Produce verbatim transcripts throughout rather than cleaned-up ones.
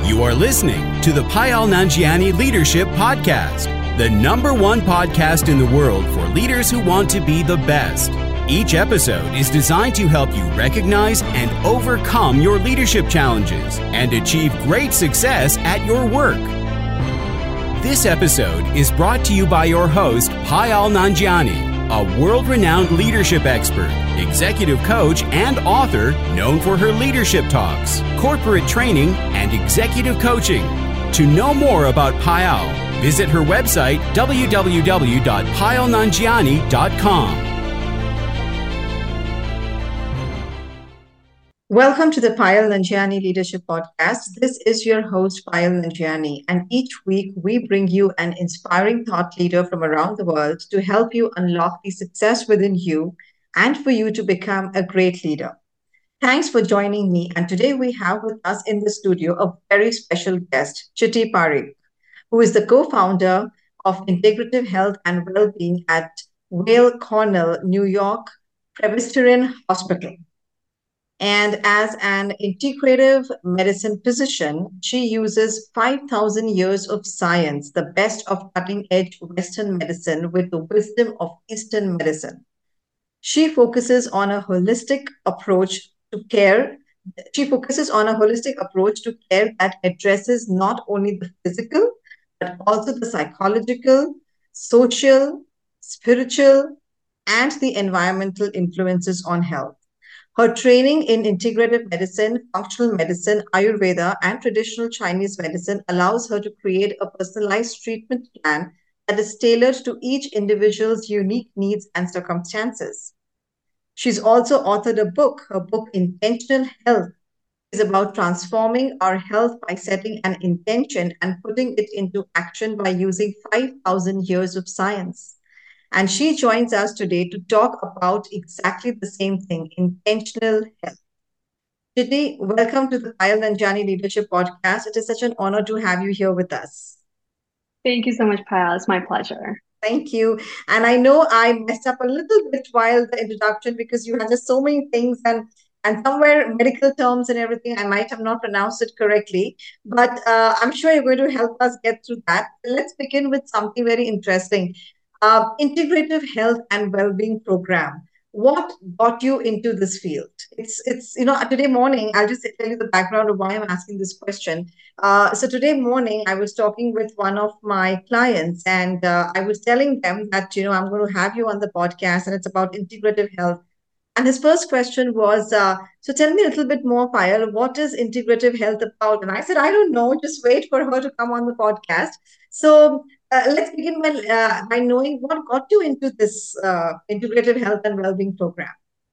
You are listening to the Payal Nanjiani Leadership Podcast, the number one podcast in the world for leaders who want to be the best. Each episode is designed to help you recognize and overcome your leadership challenges and achieve great success at your work. This episode is brought to you by your host, Payal Nanjiani, a world-renowned leadership expert, executive coach, and author known for her leadership talks, corporate training, and executive coaching. To know more about Payal, visit her website, w w w dot payal nanjiani dot com. Welcome to the Payal Nanjiani Leadership Podcast. This is your host, Payal Nanjiani, and each week we bring you an inspiring thought leader from around the world to help you unlock the success within you and for you to become a great leader. Thanks for joining me, and today we have with us in the studio a very special guest, Chitty Parikh, who is the co-founder of Integrative Health and Wellbeing at Weill Cornell, New York Presbyterian Hospital. And as an integrative medicine physician, she uses five thousand years of science, the best of cutting-edge Western medicine with the wisdom of Eastern medicine. She focuses on a holistic approach to care. She focuses on a holistic approach to care that addresses not only the physical, but also the psychological, social, spiritual, and the environmental influences on health. Her training in integrative medicine, functional medicine, Ayurveda, and traditional Chinese medicine allows her to create a personalized treatment plan that is tailored to each individual's unique needs and circumstances. She's also authored a book. Her book, Intentional Health, is about transforming our health by setting an intention and putting it into action by using five thousand years of science. And she joins us today to talk about exactly the same thing, intentional health. Chitty, welcome to the Payal Nanjiani Leadership Podcast. It is such an honor to have you here with us. Thank you so much, Payal. It's my pleasure. Thank you. And I know I messed up a little bit while the introduction because you had just so many things and and somewhere medical terms and everything, I might have not pronounced it correctly, but uh, I'm sure you're going to help us get through that. Let's begin with something very interesting. Uh, integrative health and well-being program. What got you into this field? It's, it's you know, today morning, I'll just tell you the background of why I'm asking this question. Uh, so today morning, I was talking with one of my clients and uh, I was telling them that, you know, I'm going to have you on the podcast and it's about integrative health. And his first question was, uh, so tell me a little bit more, Payal, what is integrative health about? And I said, I don't know, just wait for her to come on the podcast. So uh, let's begin by, uh, by knowing what got you into this uh, integrative health and well-being program.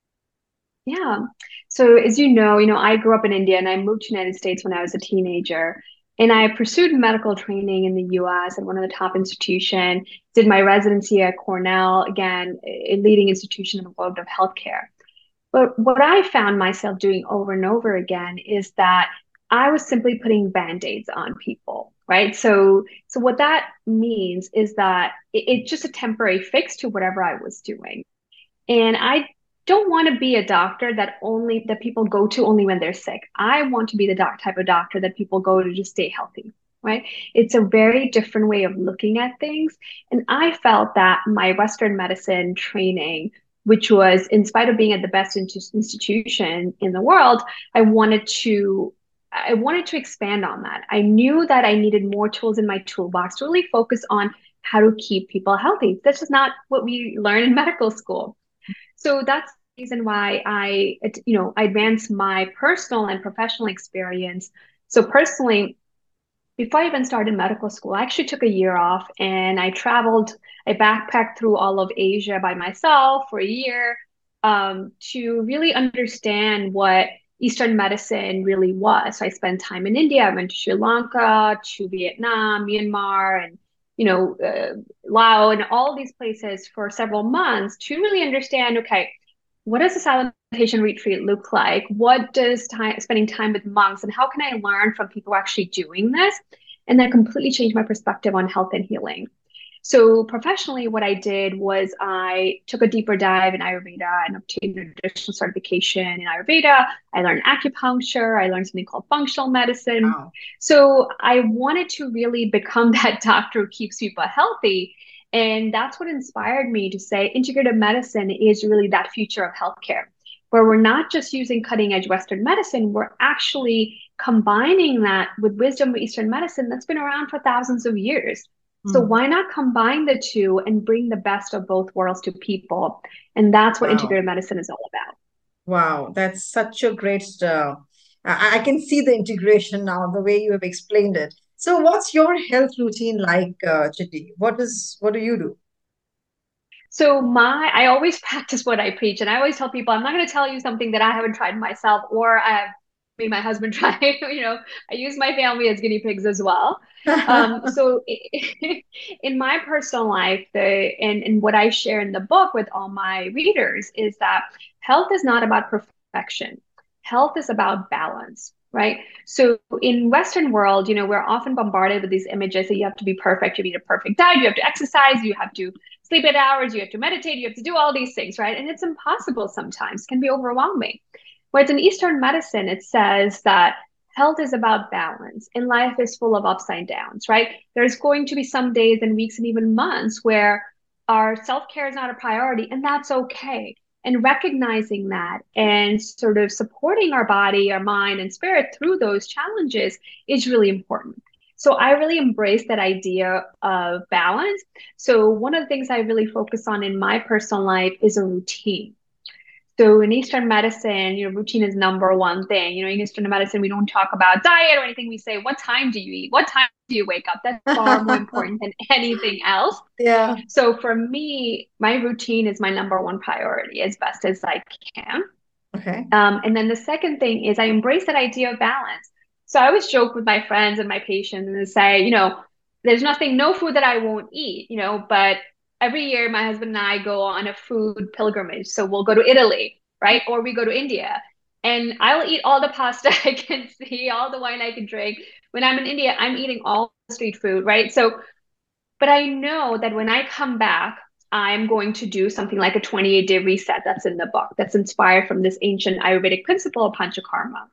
Yeah. So as you know, you know, I grew up in India and I moved to the United States when I was a teenager. And I pursued medical training in the U S at one of the top institutions, did my residency at Cornell, again, a leading institution in the world of healthcare. But what I found myself doing over and over again is that I was simply putting Band-Aids on people, right? So, so what that means is that it, it's just a temporary fix to whatever I was doing. And I don't want to be a doctor that only that people go to only when they're sick. I want to be the doc, type of doctor that people go to just stay healthy, right? It's a very different way of looking at things. And I felt that my Western medicine training, which was in spite of being at the best institution in the world, I wanted to I wanted to expand on that. I knew that I needed more tools in my toolbox to really focus on how to keep people healthy. That's just not what we learn in medical school. So that's the reason why I, you know, I advanced my personal and professional experience. So personally, before I even started medical school, I actually took a year off and I traveled, I backpacked through all of Asia by myself for a year um, to really understand what Eastern medicine really was. So I spent time in India. I went to Sri Lanka, to Vietnam, Myanmar, and you know, uh, Laos, and all these places for several months to really understand, okay, what does a silent meditation retreat look like? What does time, spending time with monks, and how can I learn from people actually doing this? And that completely changed my perspective on health and healing. So professionally, what I did was I took a deeper dive in Ayurveda and obtained an additional certification in Ayurveda. I learned acupuncture. I learned something called functional medicine. Wow. So I wanted to really become that doctor who keeps people healthy. And that's what inspired me to say integrative medicine is really that future of healthcare, where we're not just using cutting edge Western medicine, we're actually combining that with wisdom of Eastern medicine that's been around for thousands of years. So Hmm. why not combine the two and bring the best of both worlds to people? And that's what Wow. integrative medicine is all about. Wow. That's such a great, uh, I, I can see the integration now, the way you have explained it. So what's your health routine like, uh, Chitty? What is, what do you do? So my, I always practice what I preach, and I always tell people I'm not going to tell you something that I haven't tried myself or I have made my husband try. You know, I use my family as guinea pigs as well. Um, so in my personal life, the and and what I share in the book with all my readers is that health is not about perfection. Health is about balance, right? So in Western world, you know, we're often bombarded with these images that you have to be perfect, you need a perfect diet, you have to exercise, you have to sleep eight hours, you have to meditate, you have to do all these things, right? And it's impossible sometimes, can be overwhelming. Whereas in Eastern medicine, it says that health is about balance and life is full of ups and downs, right? There's going to be some days and weeks and even months where our self-care is not a priority, and that's okay. And recognizing that and sort of supporting our body, our mind, and spirit through those challenges is really important. So I really embrace that idea of balance. So one of the things I really focus on in my personal life is a routine. So in Eastern medicine, you know, routine is number one thing. You know, in Eastern medicine, we don't talk about diet or anything. We say, what time do you eat? What time do you wake up? That's far more important than anything else. Yeah. So for me, my routine is my number one priority as best as I can. Okay. Um, and then the second thing is I embrace that idea of balance. So I always joke with my friends and my patients and say, you know, there's nothing, no food that I won't eat, you know, but every year my husband and I go on a food pilgrimage. So we'll go to Italy, right? Or we go to India. And I'll eat all the pasta I can see, all the wine I can drink. When I'm in India, I'm eating all the street food, right? So, but I know that when I come back, I'm going to do something like a twenty-eight day reset that's in the book, that's inspired from this ancient Ayurvedic principle of Panchakarma.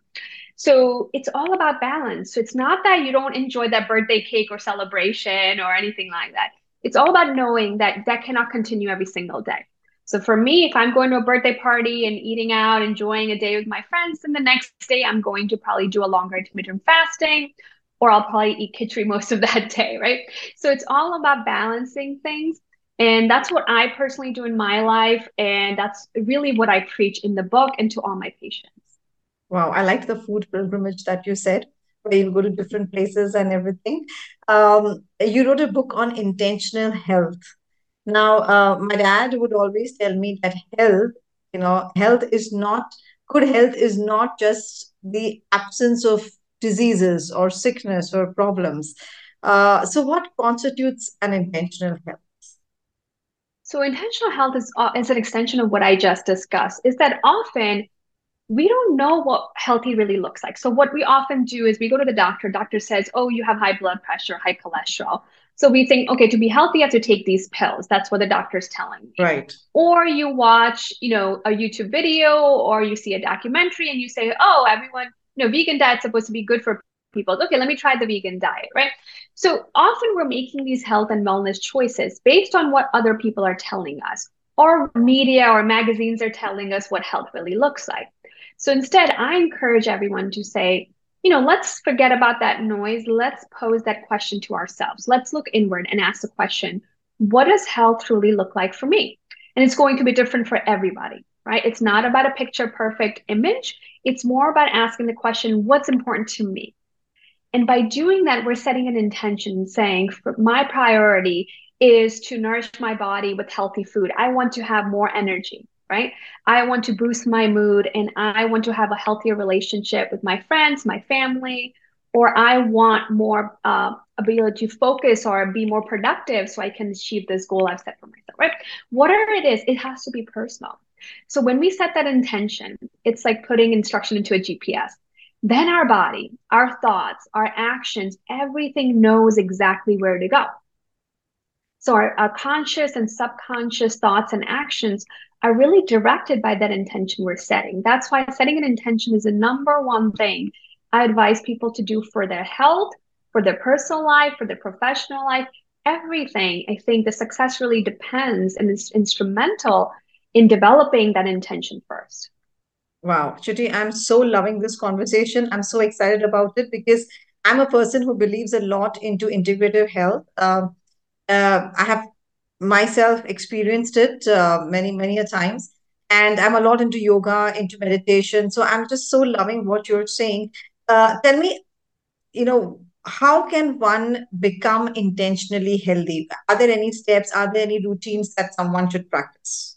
So it's all about balance. So it's not that you don't enjoy that birthday cake or celebration or anything like that. It's all about knowing that that cannot continue every single day. So for me, if I'm going to a birthday party and eating out, enjoying a day with my friends, then the next day I'm going to probably do a longer intermittent fasting, or I'll probably eat khichdi most of that day, right? So it's all about balancing things. And that's what I personally do in my life. And that's really what I preach in the book and to all my patients. Wow, I like the food pilgrimage that you said, where you go to different places and everything. Um, you wrote a book on intentional health. Now, uh, my dad would always tell me that health, you know, health is not, good health is not just the absence of diseases or sickness or problems. Uh, so, what constitutes an intentional health? So intentional health is, uh, is an extension of what I just discussed, is that often we don't know what healthy really looks like. So what we often do is we go to the doctor, doctor says, oh, you have high blood pressure, high cholesterol. So we think, okay, to be healthy, you have to take these pills. That's what the doctor's telling me. Right. Or you watch, you know, a YouTube video or you see a documentary and you say, oh, everyone, you know, vegan diet's supposed to be good for people. Okay, let me try the vegan diet, right? So often we're making these health and wellness choices based on what other people are telling us, or media or magazines are telling us what health really looks like. So instead, I encourage everyone to say, you know, let's forget about that noise. Let's pose that question to ourselves. Let's look inward and ask the question, what does health really look like for me? And it's going to be different for everybody, right? It's not about a picture perfect image. It's more about asking the question, what's important to me? And by doing that, we're setting an intention saying, for my priority is to nourish my body with healthy food. I want to have more energy, right? I want to boost my mood and I want to have a healthier relationship with my friends, my family, or I want more uh, ability to focus or be more productive so I can achieve this goal I've set for myself, right? Whatever it is, it has to be personal. So when we set that intention, it's like putting instruction into a G P S. Then our body, our thoughts, our actions, everything knows exactly where to go. So our, our conscious and subconscious thoughts and actions are really directed by that intention we're setting. That's why setting an intention is the number one thing I advise people to do for their health, for their personal life, for their professional life, everything. I think the success really depends and is instrumental in developing that intention first. Wow, Shruti, I'm so loving this conversation. I'm so excited about it because I'm a person who believes a lot into integrative health. Um, uh, I have myself experienced it uh, many, many a times, and I'm a lot into yoga, into meditation. So I'm just so loving what you're saying. Uh, tell me, you know, how can one become intentionally healthy? Are there any steps? Are there any routines that someone should practice?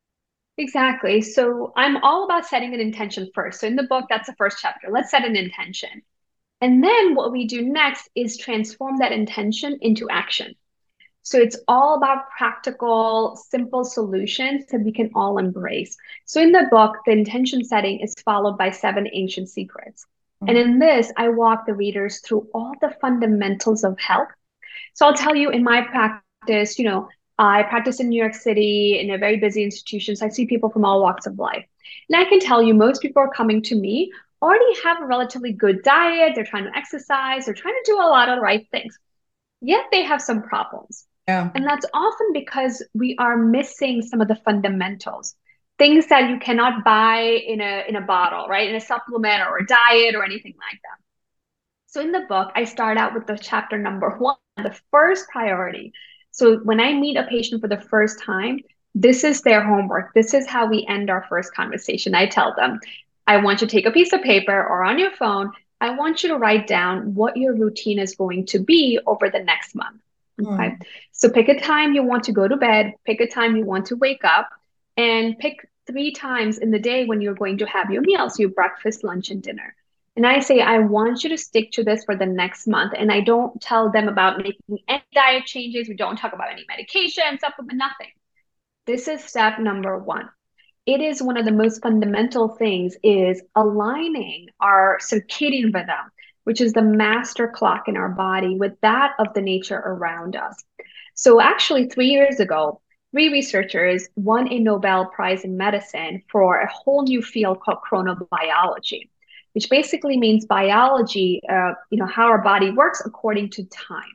Exactly. So I'm all about setting an intention first. So in the book, that's the first chapter. Let's set an intention. And then what we do next is transform that intention into action. So it's all about practical, simple solutions that we can all embrace. So in the book, the intention setting is followed by seven ancient secrets. And Mhm. in this, I walk the readers through all the fundamentals of health. So I'll tell you in my practice, you know, I practice in New York City in a very busy institution. So I see people from all walks of life. And I can tell you, most people are coming to me already have a relatively good diet. They're trying to exercise. They're trying to do a lot of the right things. Yet they have some problems. Yeah. And that's often because we are missing some of the fundamentals, things that you cannot buy in a in a bottle, right? In a supplement or a diet or anything like that. So in the book, I start out with the chapter number one, the first priority. So when I meet a patient for the first time, this is their homework. This is how we end our first conversation. I tell them, I want you to take a piece of paper or on your phone. I want you to write down what your routine is going to be over the next month. Okay. Hmm. So pick a time you want to go to bed, pick a time you want to wake up, and pick three times in the day when you're going to have your meals, your breakfast, lunch, and dinner. And I say, I want you to stick to this for the next month. And I don't tell them about making any diet changes. We don't talk about any medication, supplement, nothing. This is step number one. It is one of the most fundamental things is aligning our circadian rhythm, which is the master clock in our body, with that of the nature around us. So actually, three years ago, three researchers won a Nobel Prize in medicine for a whole new field called chronobiology, which basically means biology, uh, you know, how our body works according to time.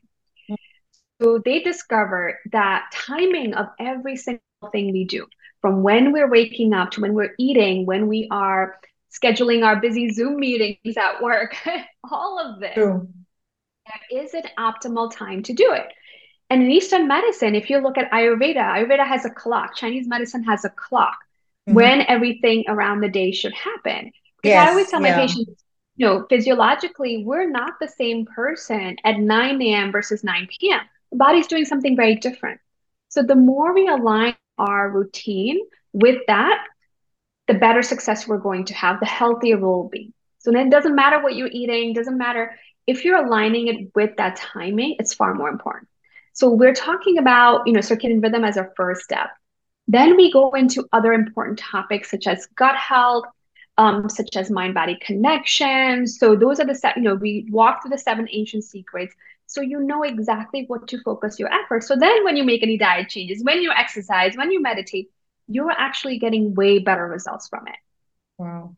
So they discovered that timing of every single thing we do, from when we're waking up to when we're eating, when we are scheduling our busy Zoom meetings at work, all of this, True. there is an optimal time to do it. And in Eastern medicine, if you look at Ayurveda, Ayurveda has a clock. Chinese medicine has a clock Hmm. when everything around the day should happen. Because I always Yes. tell my Yeah. patients, you know, physiologically, we're not the same person at nine a m versus nine p m. The body's doing something very different. So the more we align our routine with that, the better success we're going to have, the healthier we'll be. So then it doesn't matter what you're eating, doesn't matter if you're aligning it with that timing, it's far more important. So we're talking about, you know, circadian rhythm as our first step. Then we go into other important topics such as gut health, um, such as mind-body connection. So those are the set, you know, we walk through the seven ancient secrets. So you know exactly what to focus your efforts. So then when you make any diet changes, when you exercise, when you meditate, you're actually getting way better results from it. Wow.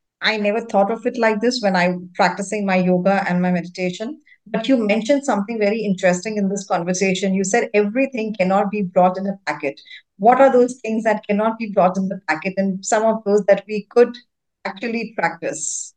I never thought of it like this when I'm practicing my yoga and my meditation. But you mentioned something very interesting in this conversation. You said everything cannot be brought in a packet. What are those things that cannot be brought in the packet, and some of those that we could actually practice?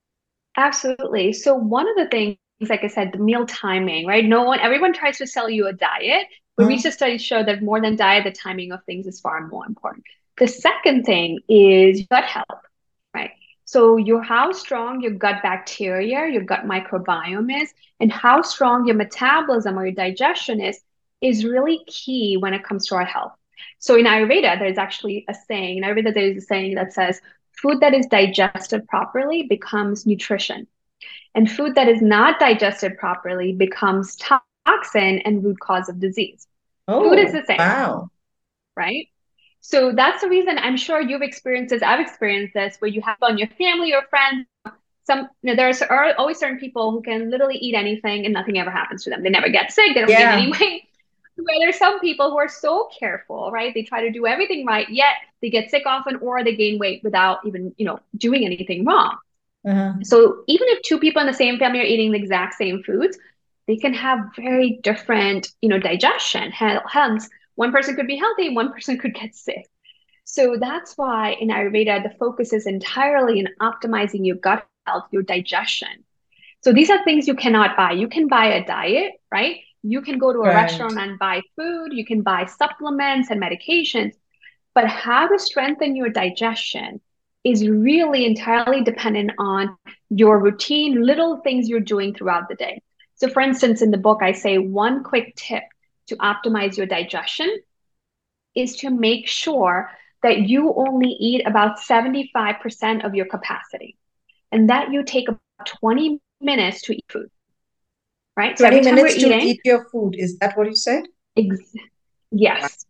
Absolutely. So one of the things, like I said, the meal timing, right? No one, everyone tries to sell you a diet, but Hmm. research studies show that more than diet, the timing of things is far more important. The second thing is gut health, right? So your how strong your gut bacteria, your gut microbiome is, and how strong your metabolism or your digestion is, is really key when it comes to our health. So in Ayurveda, there's actually a saying, in Ayurveda, there's a saying that says, food that is digested properly becomes nutrition, and food that is not digested properly becomes toxin and root cause of disease. Food is Oh, the same, wow. right? So that's the reason I'm sure you've experienced this. I've experienced this where you have on your family or friends. Some, you know, there's always certain people who can literally eat anything and nothing ever happens to them. They never get sick. They don't gain Yeah. any weight. Where there's some people who are so careful, right? They try to do everything right, yet they get sick often or they gain weight without even, you know, doing anything wrong. Uh-huh. So even if two people in the same family are eating the exact same foods, they can have very different, you know, digestion. Hence, one person could be healthy, one person could get sick. So that's why in Ayurveda, the focus is entirely in optimizing your gut health, your digestion. So these are things you cannot buy. You can buy a diet, right? You can go to a Right. restaurant and buy food. You can buy supplements and medications. But how to strengthen your digestion is really entirely dependent on your routine, little things you're doing throughout the day. So, for instance, in the book, I say one quick tip to optimize your digestion is to make sure that you only eat about seventy-five percent of your capacity and that you take about twenty minutes to eat food, right? So twenty every time we're minutes to eating, eat your food. Is that what you said? ex- yes.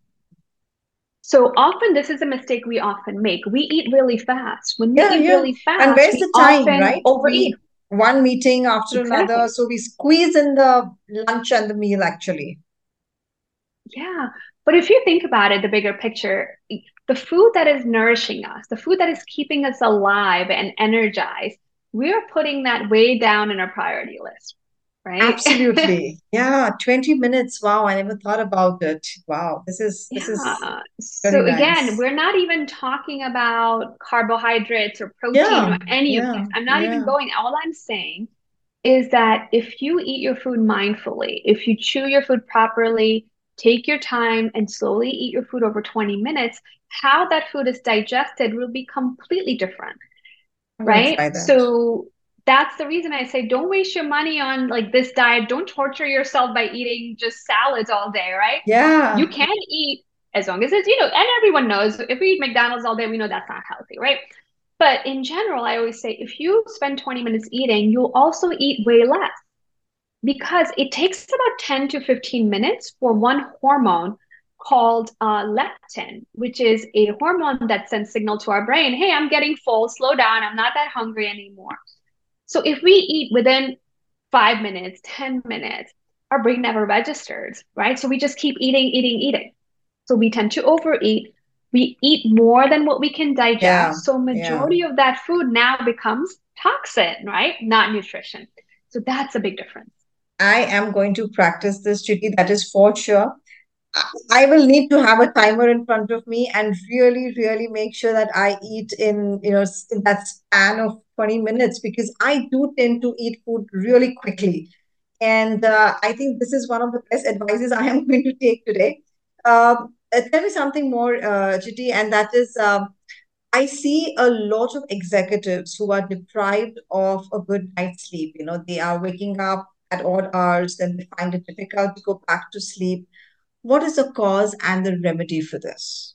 So often this is a mistake we often make. We eat really fast. When we Yeah, eat yeah. really And fast, where's we the time, often right? overeat. We one meeting after another, Exactly. so we squeeze in the lunch and the meal actually. Yeah. But if you think about it, the bigger picture, the food that is nourishing us, the food that is keeping us alive and energized, we're putting that way down in our priority list, right? Absolutely. Yeah, twenty minutes. Wow, I never thought about it. Wow, this is this is Yeah. really So again, nice. we're not even talking about carbohydrates or protein Yeah, or any of yeah, these. I'm not even yeah. going, all I'm saying is that if you eat your food mindfully, if you chew your food properly, take your time and slowly eat your food over twenty minutes, how that food is digested will be completely different, I'm gonna right? try that. So that's the reason I say don't waste your money on like this diet. Don't torture yourself by eating just salads all day, right? You Yeah, can eat as long as it's, you know, and everyone knows if we eat McDonald's all day, we know that's not healthy, right? But in general, I always say if you spend twenty minutes eating, you'll also eat way less because it takes about ten to fifteen minutes for one hormone called uh, leptin, which is a hormone that sends signal to our brain, hey, I'm getting full, slow down, I'm not that hungry anymore. So if we eat within five minutes, ten minutes, our brain never registers, right? So we just keep eating, eating, eating. So we tend to overeat. We eat more than what we can yeah, digest. So yeah. majority of that food now becomes toxin, right? Not nutrition. So that's a big difference. I am going to practice this, Chitty, that is for sure. I I will need to have a timer in front of me and really, really make sure that I eat in, you know, s- in that span of twenty minutes because I do tend to eat food really quickly. And uh, I think this is one of the best advices I am going to take today. Um, uh, tell me something more, uh, Chitty, and that is um, I see a lot of executives who are deprived of a good night's sleep. You know, they are waking up at odd hours, then they find it difficult to go back to sleep. What is the cause and the remedy for this?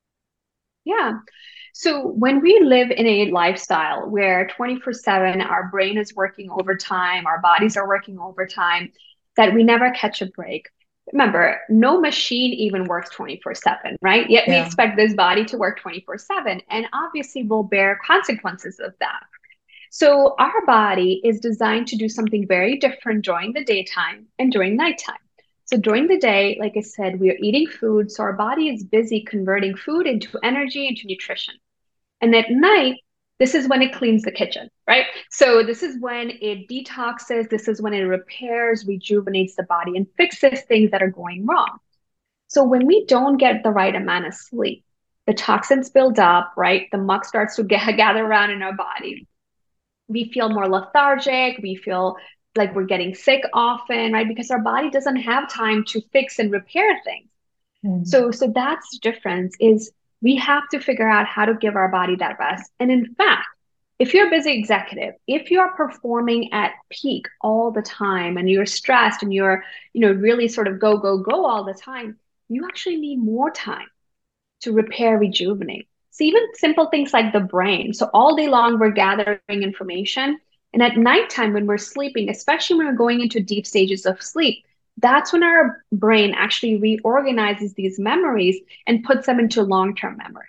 Yeah. So when we live in a lifestyle where twenty-four seven our brain is working overtime, our bodies are working overtime, that we never catch a break. Remember, no machine even works twenty-four seven, right? Yet we Yeah, expect this body to work twenty-four seven, and obviously we'll bear consequences of that. So our body is designed to do something very different during the daytime and during nighttime. So during the day, like I said, we are eating food, so our body is busy converting food into energy, into nutrition. And at night, this is when it cleans the kitchen, right? So this is when it detoxes, this is when it repairs, rejuvenates the body, and fixes things that are going wrong. So when we don't get the right amount of sleep, the toxins build up, right? The muck starts to get, gather around in our body. We feel more lethargic. We feel like we're getting sick often, right? Because our body doesn't have time to fix and repair things. mm, So, so that's the difference is we have to figure out how to give our body that rest. And in fact, if you're a busy executive, if you're performing at peak all the time and you're stressed and you're, you know, really sort of go, go, go all the time, you actually need more time to repair, rejuvenate. So even simple things like the brain. So all day long, we're gathering information. And at nighttime, when we're sleeping, especially when we're going into deep stages of sleep, that's when our brain actually reorganizes these memories and puts them into long term memory.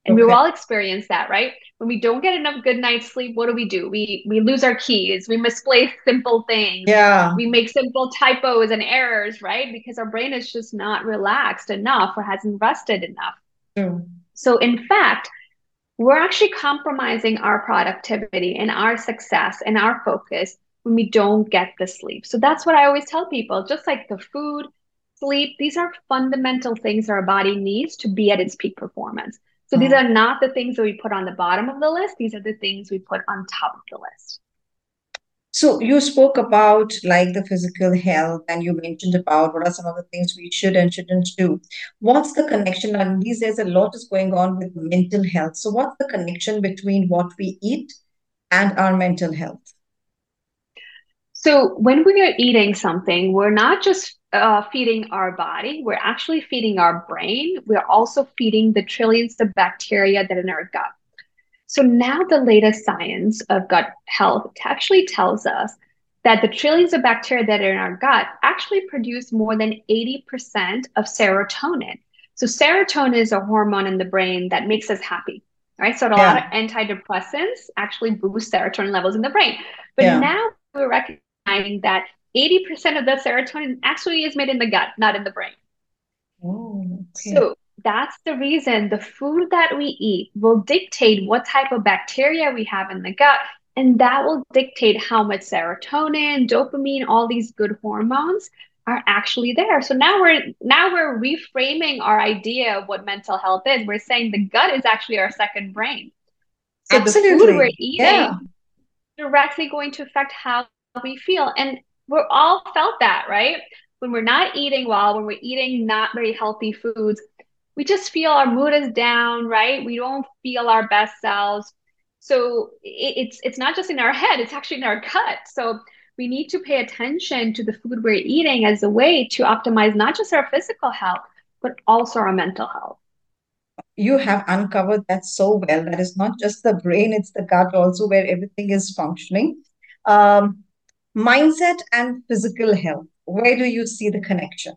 And we've Okay. all experienced that, right? When we don't get enough good night's sleep, what do we do? We we lose our keys, we misplace simple things, Yeah. we make simple typos and errors, right? Because our brain is just not relaxed enough or hasn't rested enough. True. So in fact, we're actually compromising our productivity and our success and our focus when we don't get the sleep. So that's what I always tell people, just like the food, sleep, these are fundamental things our body needs to be at its peak performance. So these Mm. are not the things that we put on the bottom of the list. These are the things we put on top of the list. So you spoke about like the physical health, and you mentioned about what are some of the things we should and shouldn't do. What's the connection? And these days, a lot is going on with mental health. So what's the connection between what we eat and our mental health? So when we are eating something, we're not just uh, feeding our body, we're actually feeding our brain. We're also feeding the trillions of bacteria that are in our gut. So now the latest science of gut health actually tells us that the trillions of bacteria that are in our gut actually produce more than eighty percent of serotonin. So serotonin is a hormone in the brain that makes us happy, right? So a lot Yeah, of antidepressants actually boost serotonin levels in the brain. But yeah. now we're recognizing that eighty percent of the serotonin actually is made in the gut, not in the brain. Oh, okay. So that's the reason the food that we eat will dictate what type of bacteria we have in the gut, and that will dictate how much serotonin, dopamine, all these good hormones are actually there. So now we're now we're reframing our idea of what mental health is. We're saying the gut is actually our second brain. So the food we're Absolutely. Yeah. eating directly going to affect how we feel. And we're all felt that, right? When we're not eating well, when we're eating not very healthy foods, we just feel our mood is down, right? We don't feel our best selves. So it, it's it's not just in our head, it's actually in our gut. So we need to pay attention to the food we're eating as a way to optimize not just our physical health, but also our mental health. You have uncovered that so well. That is not just the brain, it's the gut also where everything is functioning. Um, Mindset and physical health. Where do you see the connection?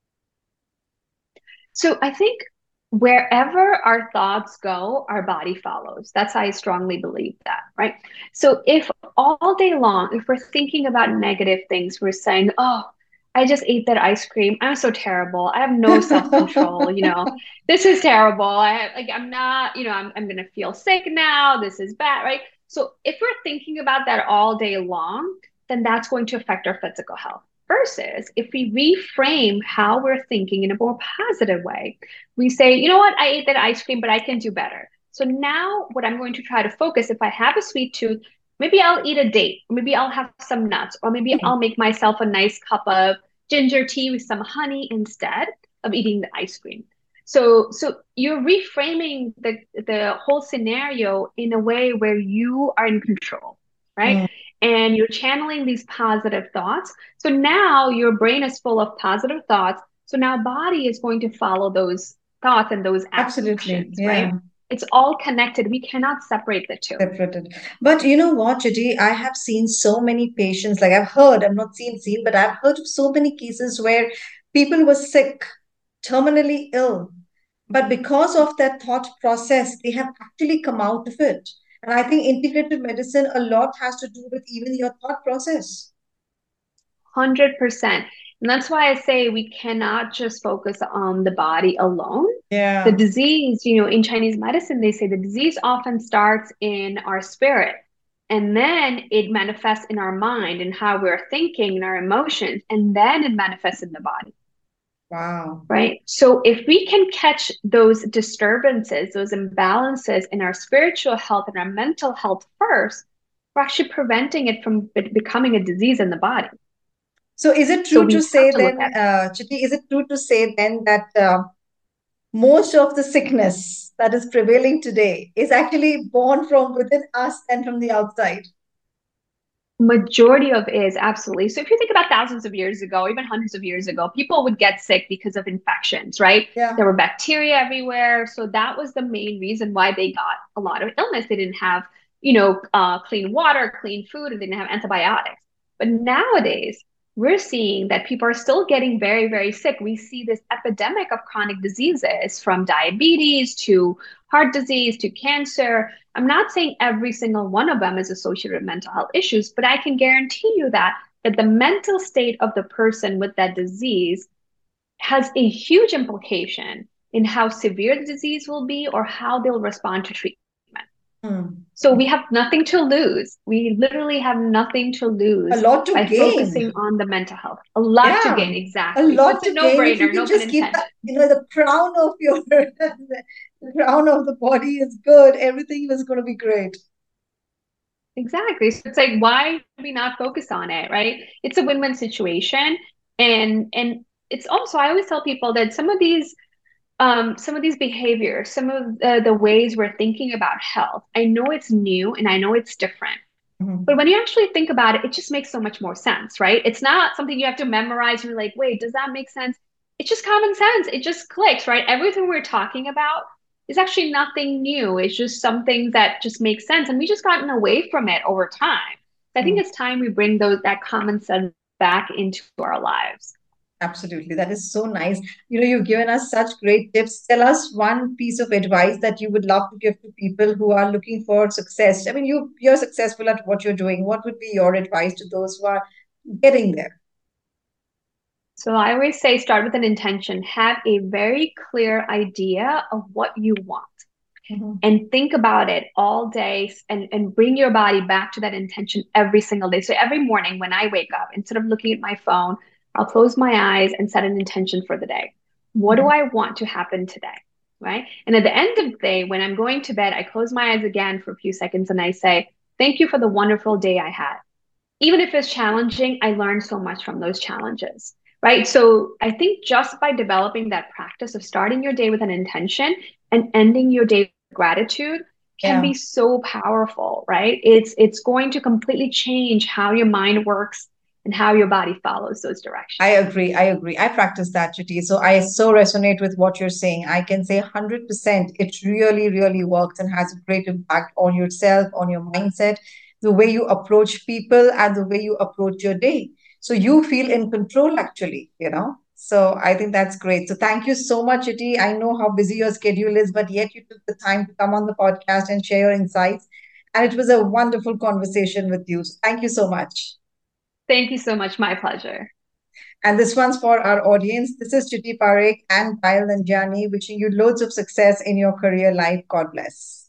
So I think wherever our thoughts go, our body follows. That's how I strongly believe that, right? So if all day long, if we're thinking about negative things, we're saying, oh, I just ate that ice cream. I'm so terrible. I have no self-control, you know. This is terrible. I like I'm not, you know, I'm I'm gonna feel sick now. This is bad, right? So if we're thinking about that all day long, then that's going to affect our physical health. Versus if we reframe how we're thinking in a more positive way, we say, you know what, I ate that ice cream, but I can do better. So now what I'm going to try to focus, if I have a sweet tooth, maybe I'll eat a date, or maybe I'll have some nuts, or maybe I'll make myself a nice cup of ginger tea with some honey instead of eating the ice cream. So, so you're reframing the the whole scenario in a way where you are in control, right? Mm, And you're channeling these positive thoughts. So now your brain is full of positive thoughts. So now body is going to follow those thoughts and those absolutely. actions, Yeah. right? It's all connected. We cannot separate the two. Separated. But you know what, Chidi? I have seen so many patients, like I've heard, I've not seen, seen, but I've heard of so many cases where people were sick, terminally ill, but because of that thought process, they have actually come out of it. And I think integrative medicine, a lot has to do with even your thought process. one hundred percent. And that's why I say we cannot just focus on the body alone. The Yeah, disease, you know, in Chinese medicine, they say the disease often starts in our spirit. And then it manifests in our mind and how we're thinking and our emotions. And then it manifests in the body, wow. right? So if we can catch those disturbances, those imbalances in our spiritual health and our mental health first, we're actually preventing it from be- becoming a disease in the body. So is it So true to we have say to look then, at it. uh, Chiti, is it true to say then that uh, most of the sickness that is prevailing today is actually born from within us and from the outside? Majority of it is absolutely. So if you think about thousands of years ago, even hundreds of years ago, people would get sick because of infections, right? Yeah. There were bacteria everywhere. So that was the main reason why they got a lot of illness. They didn't have, you know, uh, clean water, clean food, and they didn't have antibiotics. But nowadays, we're seeing that people are still getting very, very sick. We see this epidemic of chronic diseases from diabetes to heart disease to cancer. I'm not saying every single one of them is associated with mental health issues, but I can guarantee you that that the mental state of the person with that disease has a huge implication in how severe the disease will be or how they'll respond to treatment. Mm. So we have nothing to lose. We literally have nothing to A lose lot to by gain. focusing on the mental health. A lot to Yeah, gain, a exactly. So lot it's a to gain if you no-brainer, can no pun just keep the, intended. you know, the crown of your the crown of the body is good. Everything is going to be great. Exactly. So it's like, why do we not focus on it, right? It's a win-win situation. And and it's also, I always tell people that some of these um, some of these behaviors, some of the, the ways we're thinking about health, I know it's new and I know it's different. But Mhm. when you actually think about it, it just makes so much more sense, right? It's not something you have to memorize and you're like, wait, does that make sense? It's just common sense. It just clicks, right? Everything we're talking about is actually nothing new. It's just some things that just make sense. And we just gotten away from it over time. So I think Mm. it's time we bring those that common sense back into our lives. Absolutely. That is so nice. You know, you've given us such great tips. Tell us one piece of advice that you would love to give to people who are looking for success. I mean, you you're successful at what you're doing. What would be your advice to those who are getting there? So I always say start with an intention, have a very clear idea of what you want Mhm. and think about it all day and, and bring your body back to that intention every single day. So every morning when I wake up, instead of looking at my phone, I'll close my eyes and set an intention for the day. What do Mhm. I want to happen today? Right. And at the end of the day, when I'm going to bed, I close my eyes again for a few seconds and I say, thank you for the wonderful day I had. Even if it's challenging, I learned so much from those challenges. Right. So I think just by developing that practice of starting your day with an intention and ending your day with gratitude can Yeah. be so powerful, right? It's it's going to completely change how your mind works and how your body follows those I directions. agree. I agree. I practice that, Chiti. So I so resonate with what you're saying. I can say one hundred percent it really, really works and has a great impact on yourself, on your mindset, the way you approach people, and the way you approach your day. So you feel in control, actually, you know? So I think that's great. So thank you so much, Chiti. I know how busy your schedule is, but yet you took the time to come on the podcast and share your insights. And it was a wonderful conversation with you. So thank you so much. Thank you so much. My pleasure. And this one's for our audience. This is Chiti Parekh and Payal Nanjiani wishing you loads of success in your career life. God bless.